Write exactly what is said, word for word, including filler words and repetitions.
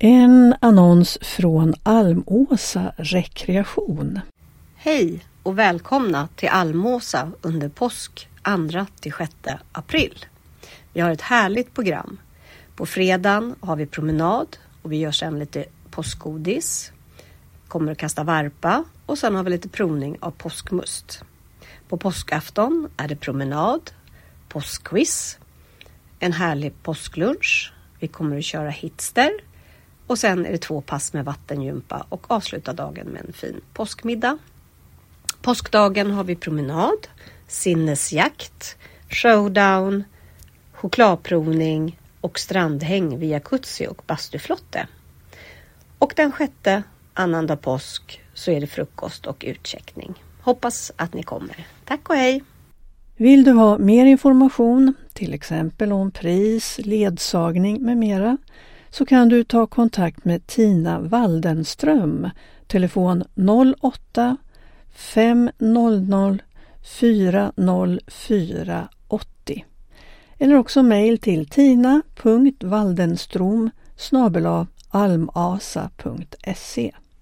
En annons från Almåsa rekreation. Hej och välkomna till Almåsa under påsk andra till sjätte april. Vi har ett härligt program. På fredagen har vi promenad och vi gör sen lite påskgodis. Kommer att kasta varpa och sen har vi lite provning av påskmust. På påskafton är det promenad, påskquiz, en härlig påsklunch. Vi kommer att köra hitster. Och sen är det två pass med vattengympa och avsluta dagen med en fin påskmiddag. Påskdagen har vi promenad, sinnesjakt, showdown, chokladprovning och strandhäng via Kutsi och bastuflotte. Och den sjätte, annandag påsk, så är det frukost och utcheckning. Hoppas att ni kommer. Tack och hej! Vill du ha mer information, till exempel om pris, ledsagning med mera, så kan du ta kontakt med Tina Waldenström, telefon noll åtta fem noll noll fyra noll fyra åttio eller också mejl till tina punkt waldenstrom snabel-a almasa punkt se.